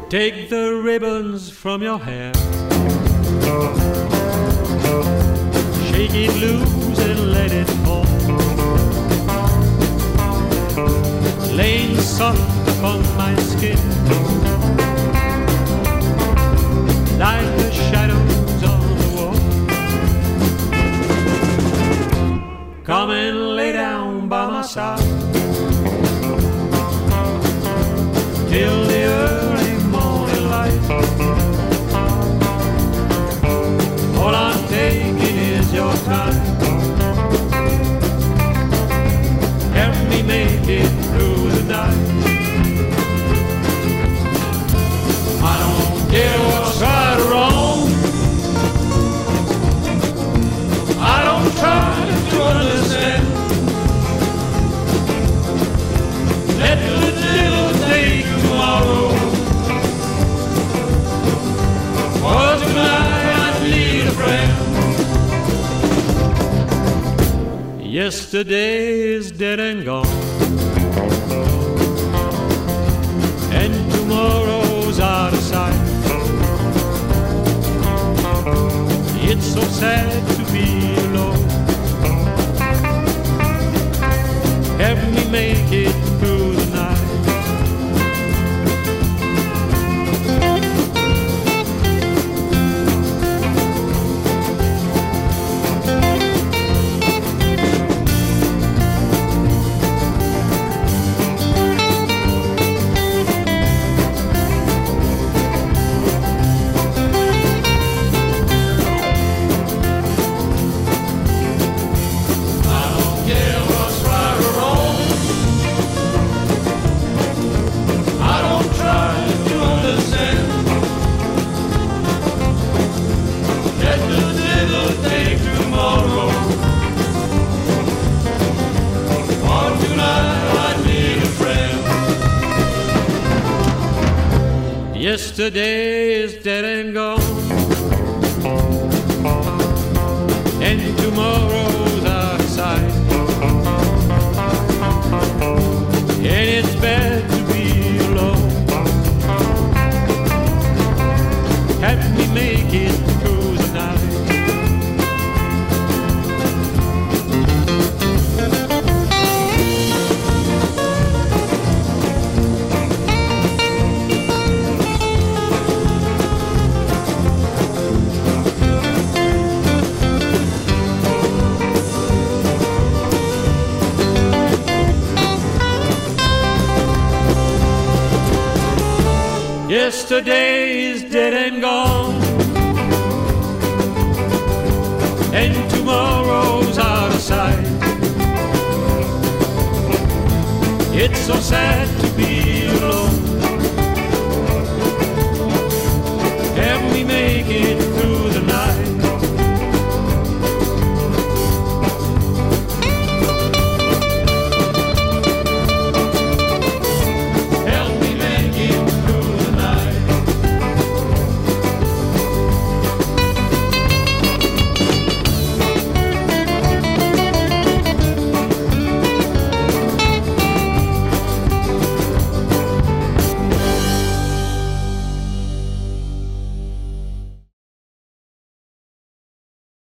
Take the ribbons from your hair, shake it loose and let it fall, laying soft upon my skin, like the shadows on the wall. Come and lay down by my side till the early morning light. All I'm taking is your time. Help me make it through the night. I don't care what's right or wrong. I don't try to understand. Let the devil take tomorrow. For tonight I need a friend. Yesterday is dead and gone, and tomorrow's out of sight. It's so sad to be alone. Help me make it through the night. Yesterday is dead and gone, and tomorrow's out of sight. And it's bad to be alone. Help me make it through the night. Yesterday is dead and gone, and tomorrow's out of sight. It's so sad to be alone.